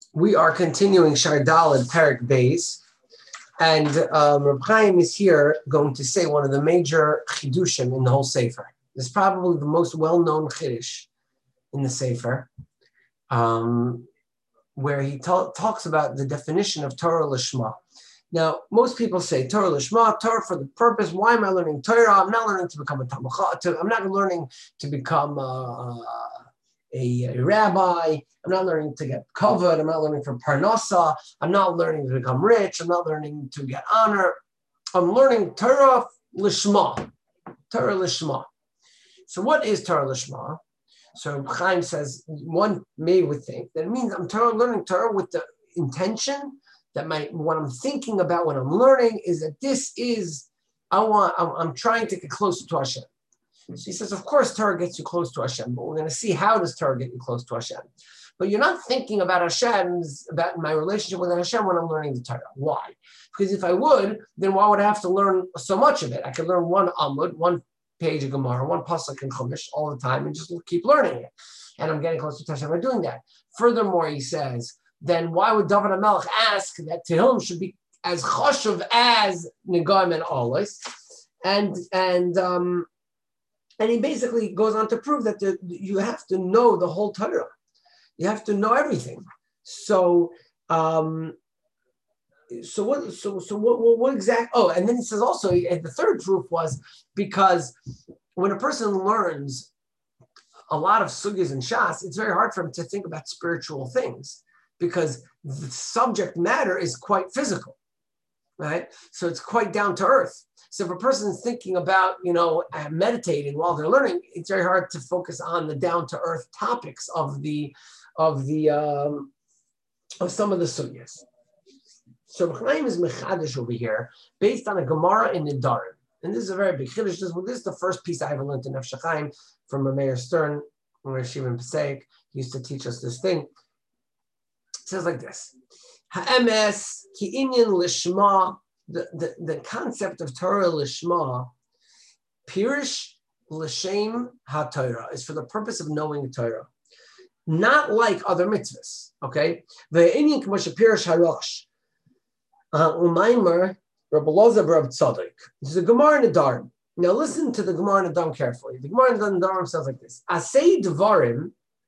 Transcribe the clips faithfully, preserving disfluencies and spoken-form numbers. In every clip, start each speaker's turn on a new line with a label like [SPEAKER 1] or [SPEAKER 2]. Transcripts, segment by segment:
[SPEAKER 1] We are continuing Shardal and Perik Beis, and um, Reb Chaim is here going to say one of the major chidushim in the whole Sefer. It's probably the most well-known chiddush in the Sefer, um, where he ta- talks about the definition of Torah Lishma. Now, most people say Torah Lishma, Torah for the purpose. Why am I learning Torah? I'm not learning to become a Talmud. I'm not learning to become a, a, a rabbi. I'm not learning to get covered. I'm not learning for parnasa. I'm not learning to become rich. I'm not learning to get honor. I'm learning Torah Lishma. Torah Lishma. So what is Torah Lishma? So Chaim says, one may would think that it means I'm Torah, learning Torah with the intention that my what I'm thinking about when I'm learning is that this is, I want, I'm, I'm trying to get closer to Hashem. So he says, of course, Torah gets you close to Hashem, but we're going to see how does Torah get you close to Hashem. But you're not thinking about Hashem's, about my relationship with Hashem when I'm learning the Torah. Why? Because if I would, then why would I have to learn so much of it? I could learn one Amud, one page of Gemara, one pasuk in Chumash all the time and just keep learning it. And I'm getting closer to Hashem by doing that. Furthermore, he says, then why would David HaMelech ask that Tehillim should be as choshev as Negayim and Olis? And and um, and he basically goes on to prove that the, you have to know the whole Torah. You have to know everything. So um, so what so so what what, what exact? Oh, and then he says also, and the third proof was because when a person learns a lot of sugyas and shas, it's very hard for him to think about spiritual things, because the subject matter is quite physical, right? So it's quite down to earth. So if a person is thinking about, you know, meditating while they're learning, it's very hard to focus on the down to earth topics of the, of the, um, of some of the sugyas. So Chaim is mechadish over here based on a Gemara in Nedarim. And this is a very big chiddush. This, this is the first piece I ever learned in Nefesh Chaim from Rameir Stern, where Shimon Pesach used to teach us this thing. It says like this: Ha'emes ki inyan lishma, the, the, the concept of Torah lishma, pirish l'shem ha-Torah, is for the purpose of knowing Torah, not like other mitzvahs. Okay, ve'inyan k'moshe pirish harosh u'maimer Rabbi Loza Rabbi Tzadok. This is a Gemara in Nedarim. Now listen to the Gemara in Nedarim carefully. The Gemara in Nedarim says like this: Asay dvarim.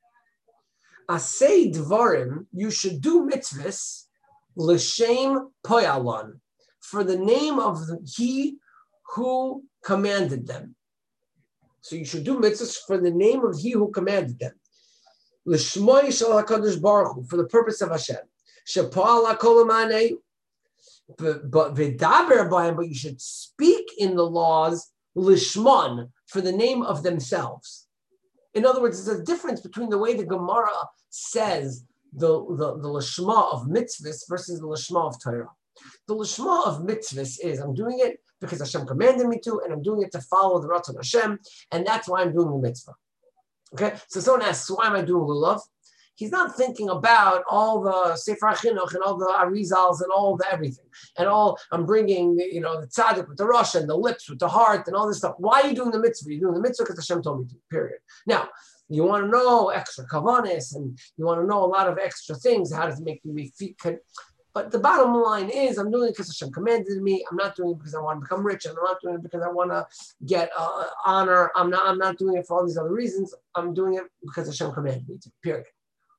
[SPEAKER 1] Asay dvarim, you should do mitzvahs l'shem poyalon, for the name of the, he who commanded them. So you should do mitzvahs for the name of he who commanded them. L'shmoy shel HaKadosh Baruch Hu, for the purpose of Hashem. Shepo'al HaKol Amanei, but but v'daber b'hem, but you should speak in the laws l'shmon, for the name of themselves. In other words, there's a difference between the way the Gemara says the, the, the Lishma of mitzvahs versus the Lishma of Torah. The Lishma of mitzvahs is, I'm doing it because Hashem commanded me to, and I'm doing it to follow the Ratzon Hashem, and that's why I'm doing the mitzvah. Okay? So someone asks, why am I doing lulav? He's not thinking about all the Sefer HaChinuch and all the Arizals and all the everything. And all, I'm bringing, you know, the tzaddik with the rosh and the lips with the heart and all this stuff. Why are you doing the mitzvah? You're doing the mitzvah because Hashem told me to, period. Now, you want to know extra kavanis and you want to know a lot of extra things. How does it make you be feet? But the bottom line is, I'm doing it because Hashem commanded me. I'm not doing it because I want to become rich. And I'm not doing it because I want to get uh, honor. I'm not, I'm not doing it for all these other reasons. I'm doing it because Hashem commanded me to, period.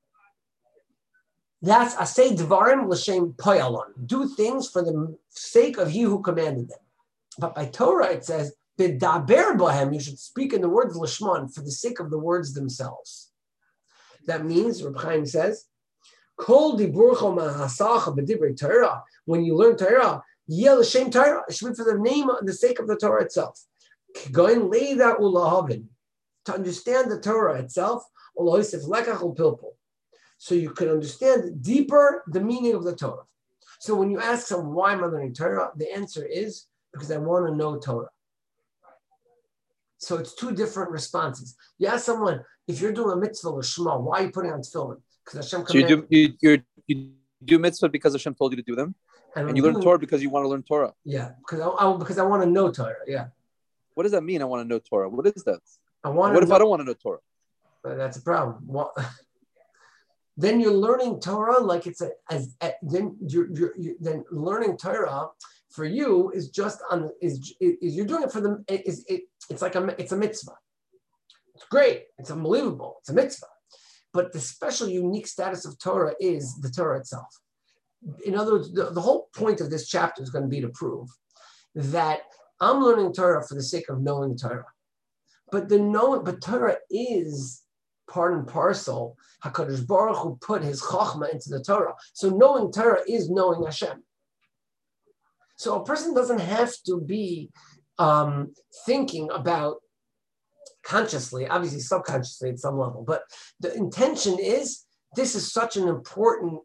[SPEAKER 1] That's asay dvarim l'shem poyalon. Do things for the sake of he who commanded them. But by Torah it says, b'daber bohem, you should speak in the words l'shmon, for the sake of the words themselves. That means, Reb Chaim says, kol diburcho ma'asacha b'divrei Torah, when you learn Torah, yeh l'shem Torah, it should be for the name, the sake of the Torah itself. Going leida ulahavin, to understand the Torah itself, ulahisif lekach ulpilpul. So you can understand deeper the meaning of the Torah. So when you ask someone, why am I learning Torah? The answer is, because I want to know Torah. So it's two different responses. You ask someone, if you're doing a mitzvah or shema, why are you putting on tefillin? Because Hashem commanded.
[SPEAKER 2] So you do, you, you do mitzvah because Hashem told you to do them? And, and you doing, learn Torah because you want to learn Torah?
[SPEAKER 1] Yeah, because I, I, because I want to know Torah, yeah.
[SPEAKER 2] What does that mean, I want to know Torah? What is that?
[SPEAKER 1] I want
[SPEAKER 2] what if
[SPEAKER 1] know,
[SPEAKER 2] I don't want to know Torah?
[SPEAKER 1] That's a problem. What, then you're learning Torah like it's a, as, as then you're, you're, you're then learning Torah for you is just on is, is you're doing it for them is it, it's like a it's a mitzvah. It's great. It's unbelievable. It's a mitzvah. But the special unique status of Torah is the Torah itself. In other words, the, the whole point of this chapter is going to be to prove that I'm learning Torah for the sake of knowing Torah. But the knowing, but Torah is part and parcel. HaKadosh Baruch Hu put his chachma into the Torah. So knowing Torah is knowing Hashem. So a person doesn't have to be um, thinking about consciously, obviously subconsciously at some level, but the intention is, this is such an important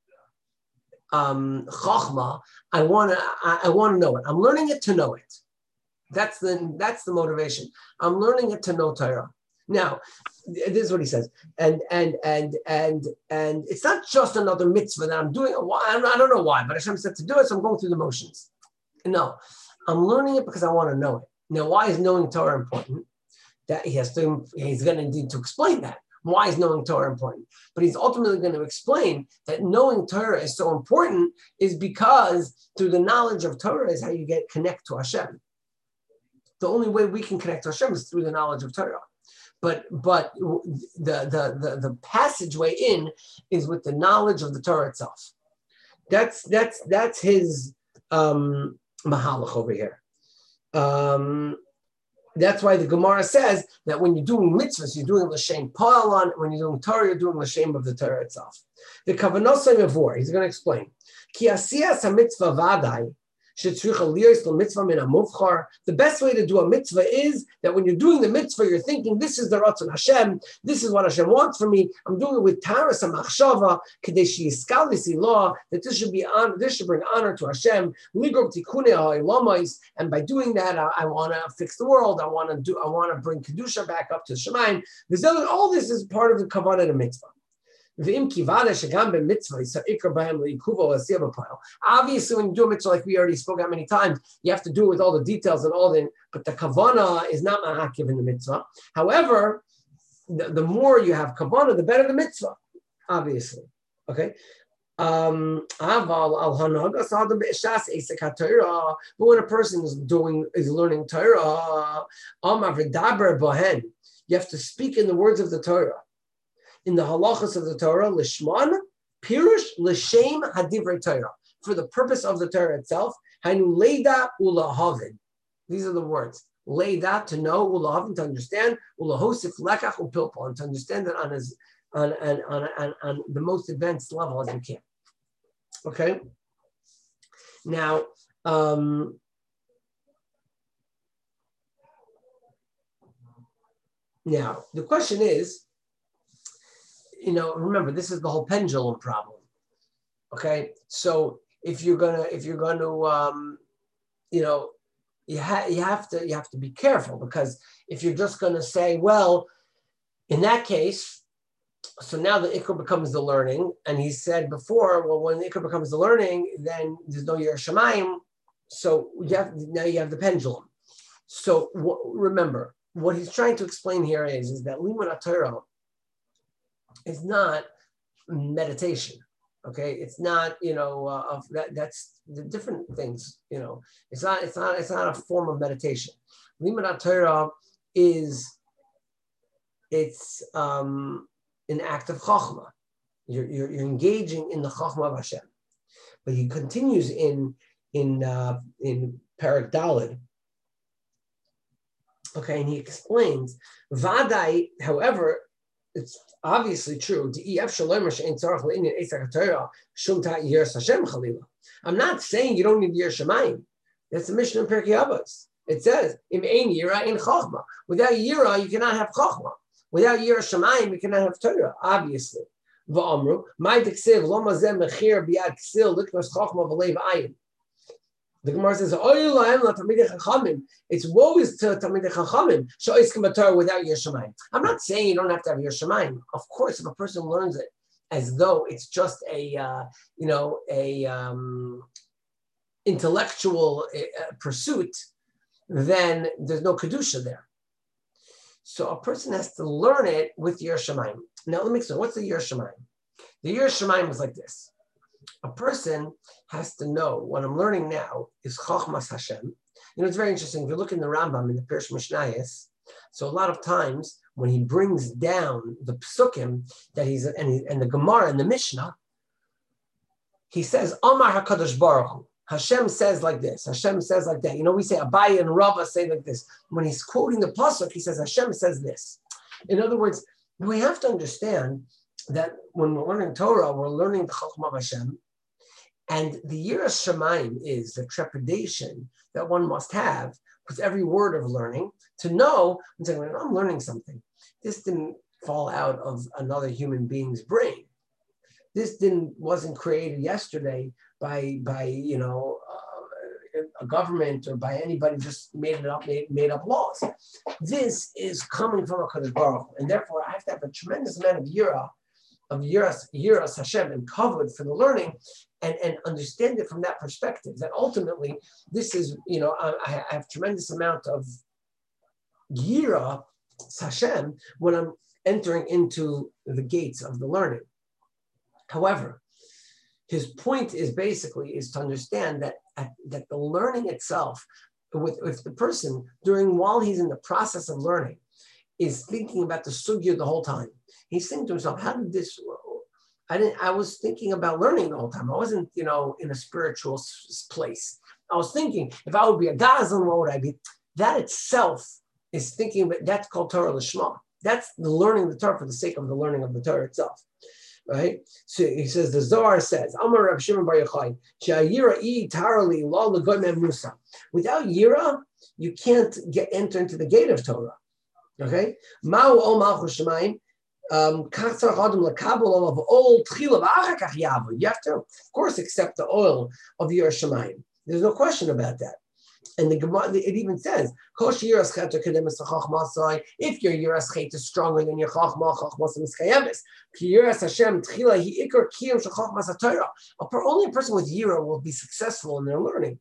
[SPEAKER 1] um, chachma. I want to, I, I want to know it. I'm learning it to know it. That's the, that's the motivation. I'm learning it to know Torah. Now, this is what he says, and and and and and it's not just another mitzvah that I'm doing. Why I don't know why, but Hashem said to do it, so I'm going through the motions. No, I'm learning it because I want to know it. Now, why is knowing Torah important? That he has to, he's going to need to explain that. Why is knowing Torah important? But he's ultimately going to explain that knowing Torah is so important is because through the knowledge of Torah is how you get connect to Hashem. The only way we can connect to Hashem is through the knowledge of Torah. But but the, the, the, the passageway in is with the knowledge of the Torah itself. That's that's that's his um, mahalach over here. Um, that's why the Gemara says that when you're doing mitzvahs, you're doing l'shem pa'alan. When you're doing Torah, you're doing l'shem of the Torah itself. The kavanah mevor, he's going to explain. Ki asiyas hamitzvah vadai. The best way to do a mitzvah is that when you're doing the mitzvah, you're thinking, this is the Ratzon Hashem, this is what Hashem wants from me. I'm doing it with Taras HaMachshava, Kadeshi Yiskalisi law, that this should be on, this should bring honor to Hashem. And by doing that, I, I want to fix the world. I want to do, I want to bring Kedusha back up to Shemaim. All this is part of the Kavanah of the mitzvah. Obviously, when you do a mitzvah, like we already spoke about many times, you have to do it with all the details and all the, but the kavanah is not ma'akiv in the mitzvah. However, the, the more you have kavanah, the better the mitzvah, obviously. Okay? Um, but when a person is doing, is learning Torah, you have to speak in the words of the Torah. In the halachas of the Torah, lishman, pirush, l'shem hadivrei Torah, for the purpose of the Torah itself. Hainu leida ulahavin. These are the words. Leida, to know, ulahavin, to understand, ulahosif lekach upilpal, and to understand it on his on, on, on, on, on the most advanced level as you can. Okay. Now, um, now the question is, you know, remember, this is the whole pendulum problem. Okay, so if you're gonna, if you're gonna, um, you know, you have you have to you have to be careful, because if you're just gonna say, well, in that case, so now the ikr becomes the learning, and he said before, well, when the ikr becomes the learning, then there's no Yiras Shamayim. So you have now you have the pendulum. So w- remember, what he's trying to explain here is is that limud HaTorah is not meditation, okay? It's not, you know, uh, of that. That's the different things, you know. It's not. It's not. It's not a form of meditation. Limud HaTorah is it's um, an act of chachma. You're, you're you're engaging in the chachma of Hashem. But he continues in in uh, in Parak Daled. Okay, and he explains Vadai. However, it's obviously true. I'm not saying you don't need Yiras Shamayim. That's the mission in Pirkei Avos. It says, "Im ein yira in chachma." Without yira, you cannot have chachma. Without Yiras Shamayim, you cannot have Torah. Obviously, v'amru my diksiv lo mazeh mechir biad ksil likmas chachma v'leiv ayin. The Gemara says, it's woe is to Talmidei Chachamim, sho'iskim b'Torah without Yiras Shamayim. I'm not saying you don't have to have Yiras Shamayim. Of course, if a person learns it as though it's just a, uh, you know, a um, intellectual uh, pursuit, then there's no Kedusha there. So a person has to learn it with Yiras Shamayim. Now, let me explain. What's the Yiras Shamayim? The Yiras Shamayim is like this. A person has to know what I'm learning now is Chochmas Hashem. You know, it's very interesting. If you look in the Rambam in the Pirush Mishnayos, so a lot of times when he brings down the psukim that he's and, he, and the Gemara and the Mishnah, he says Amar Hakadosh Baruch Hu. Hashem says like this. Hashem says like that. You know, we say Abaye and Rava say like this. When he's quoting the pasuk, he says Hashem says this. In other words, we have to understand that when we're learning Torah, we're learning the Chochmah of Hashem, and the Yiras Shamayim is the trepidation that one must have with every word of learning to know and say, I'm learning something. This didn't fall out of another human being's brain. This didn't wasn't created yesterday by by you know uh, a government or by anybody just made it up made, made up laws. This is coming from a Kadosh Baruch Hu, and therefore I have to have a tremendous amount of yira, of yiras yiras Hashem and covered for the learning, and and understand it from that perspective. That ultimately this is you know I, I have tremendous amount of yira Hashem when I'm entering into the gates of the learning. However, his point is basically is to understand that, that the learning itself, with if the person during while he's in the process of learning, is thinking about the sugya the whole time. He's thinking to himself, how did this? I didn't. I was thinking about learning the whole time. I wasn't, you know, in a spiritual place. I was thinking, if I would be a Gazan, what would I be? That itself is thinking. That's called Torah Lishma. That's the learning the Torah for the sake of the learning of the Torah itself. Right? So he says, the Zohar says, Amar Rav Shimon Bar Yochai, She'ayira i tarali lo l'goy mem musa. Without yira, you can't get enter into the gate of Torah. Okay? Ma'u ol malchus shemayim, kach tzarach adam lekabel of ol tchila v'achar kach yavu. You have to, of course, accept the oil of Yiras Shamayim. There's no question about that. And the Gemara, it even says, if your Yiras Chet is stronger than your Chachma, Chachmas Miskayemis, Yiras Hashem Tchila Hi Ikar Kiyam Shachachmas HaTorah. Only a person with Yira will be successful in their learning.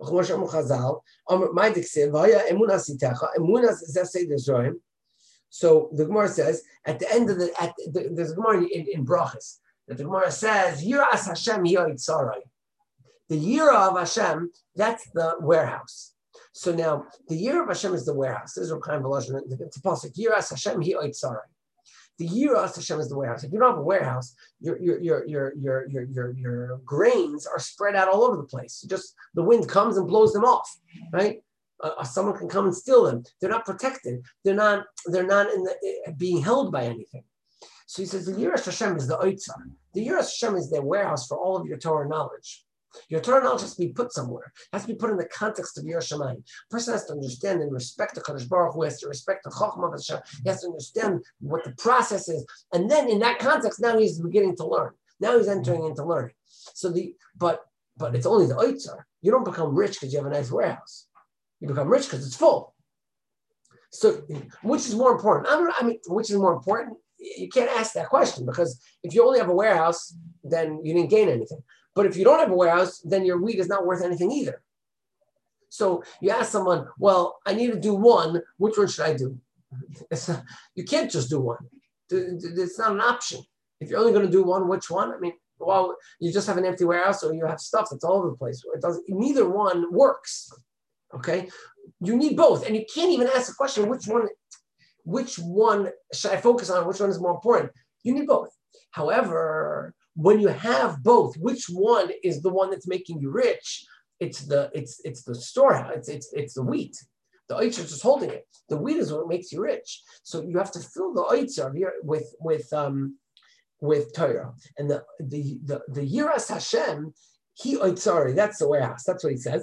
[SPEAKER 1] So the Gemara says, at the end of the, at the there's a Gemara in, in Brachas, that the Gemara says, Yiras Hashem Hi Itzarai. The Yira of Hashem, that's the warehouse. So now, the Yira of Hashem is the warehouse. This is Reb Chaim Volozhin. It's a pasuk. Yiras Hashem hi oitzarei. The Yiras Hashem is the warehouse. If you don't have a warehouse, your your your your your your your, your grains are spread out all over the place. Just the wind comes and blows them off, right? Uh, someone can come and steal them. They're not protected. They're not. They're not in the, uh, being held by anything. So he says the Yiras Hashem is the oitzar. The Yiras Hashem is the warehouse for all of your Torah knowledge. Your Torah knowledge has to be put somewhere. It has to be put in the context of Yiras Shamayim. A person has to understand and respect the Kadosh Baruch Hu, has to respect the Chochmah of Hashem. He has to understand what the process is. And then in that context, now he's beginning to learn. Now he's entering into learning. So the but but it's only the oitzar. You don't become rich because you have a nice warehouse. You become rich because it's full. So which is more important? I don't I mean, which is more important? You can't ask that question because if you only have a warehouse, then you didn't gain anything. But if you don't have a warehouse, then your wheat is not worth anything either. So you ask someone, well, I need to do one. Which one should I do? Not, you can't just do one. It's not an option. If you're only going to do one, which one? I mean, well, you just have an empty warehouse or you have stuff that's all over the place. It doesn't, neither one works. Okay? You need both. And you can't even ask the question, which one, which one should I focus on? Which one is more important? You need both. However, when you have both, which one is the one that's making you rich? It's the it's it's the storehouse. It's it's it's the wheat. The oitzer is just holding it. The wheat is what makes you rich. So you have to fill the oitzer with with um with Torah. And the the the, the Yiras Hashem, he oitzari. That's the warehouse. That's what he says.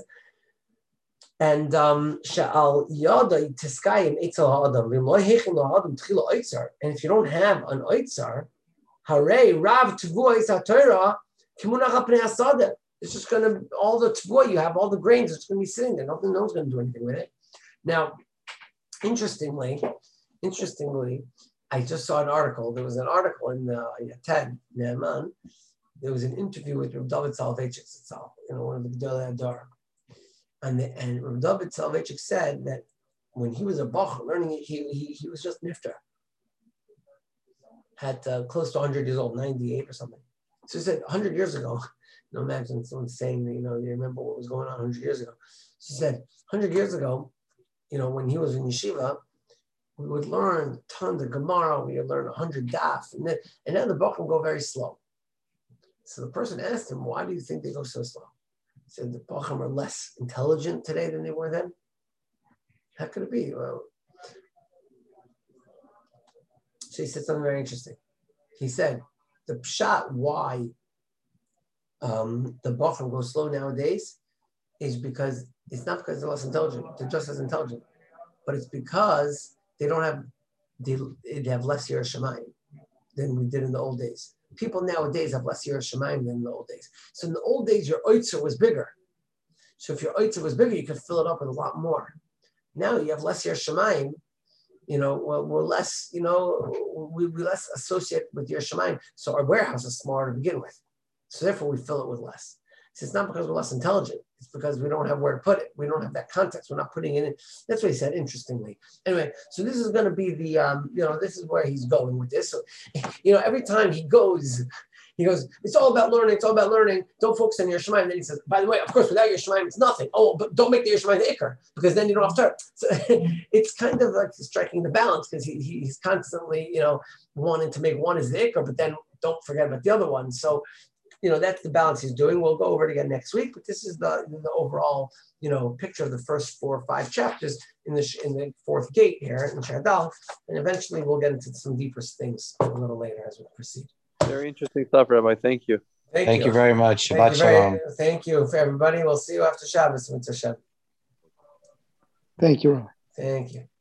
[SPEAKER 1] And um sha'al yada tiskayim etzel ha'adam v'lo hechin la'adam tchila oitzer. And if you don't have an oitzer, Hare Rav Tvuah is HaTorah Kimunach Apnei Asada. It's just going to, all the Tvuah you have, all the grains, it's going to be sitting there. Nothing, no one's going to do anything with it. Now, interestingly, interestingly, I just saw an article. There was an article in uh, Yated Ne'eman. There was an interview with Rav David Soloveitchik itself, you know, one of the Gedolei Hador. And the, and Rav David Soloveitchik said that when he was a Bach learning it, he, he, he was just niftar. at uh, close to one hundred years old, ninety-eight or something. So he said, one hundred years ago, you know, imagine someone saying that, you know, you remember what was going on one hundred years ago. She said, one hundred years ago, you know, when he was in yeshiva, we would learn tons of Gemara, we would learn one hundred daf, and then, and then the book would go very slow. So the person asked him, why do you think they go so slow? He said, the Bacham are less intelligent today than they were then. How could it be? Well, so he said something very interesting. He said, the pshat why um, the Bacham go slow nowadays is because it's not because they're less intelligent, they're just as intelligent, but it's because they don't have, they, they have less Yiras Shamayim than we did in the old days. People nowadays have less Yiras Shamayim than in the old days. So in the old days, your oitzer was bigger. So if your oitzer was bigger, you could fill it up with a lot more. Now you have less Yiras Shamayim, you know, we're, we're less, you know, we, we less associate with Yiras Shamayim. So our warehouse is smaller to begin with. So therefore we fill it with less. So it's not because we're less intelligent. It's because we don't have where to put it. We don't have that context. We're not putting it in. That's what he said, interestingly. Anyway, so this is going to be the, um, you know, this is where he's going with this. So, you know, every time he goes, he goes, it's all about learning. It's all about learning. Don't focus on your Shemaim. And then he says, by the way, of course, without your Shemaim, it's nothing. Oh, but don't make the Shemaim the Iker, because then you don't have to. So it's kind of like striking the balance, because he, he's constantly, you know, wanting to make one as the Iker, but then don't forget about the other one. So, you know, that's the balance he's doing. We'll go over it again next week, but this is the, the overall, you know, picture of the first four or five chapters in the in the fourth gate here in Shadal, and eventually we'll get into some deeper things a little later as we proceed.
[SPEAKER 2] Very interesting stuff, Rabbi. Thank you.
[SPEAKER 3] Thank, thank you. you very much.
[SPEAKER 1] Thank
[SPEAKER 3] Shabbat
[SPEAKER 1] you,
[SPEAKER 3] shalom.
[SPEAKER 1] very, thank you for everybody. We'll see you after Shabbos.
[SPEAKER 4] Thank you.
[SPEAKER 1] Thank you.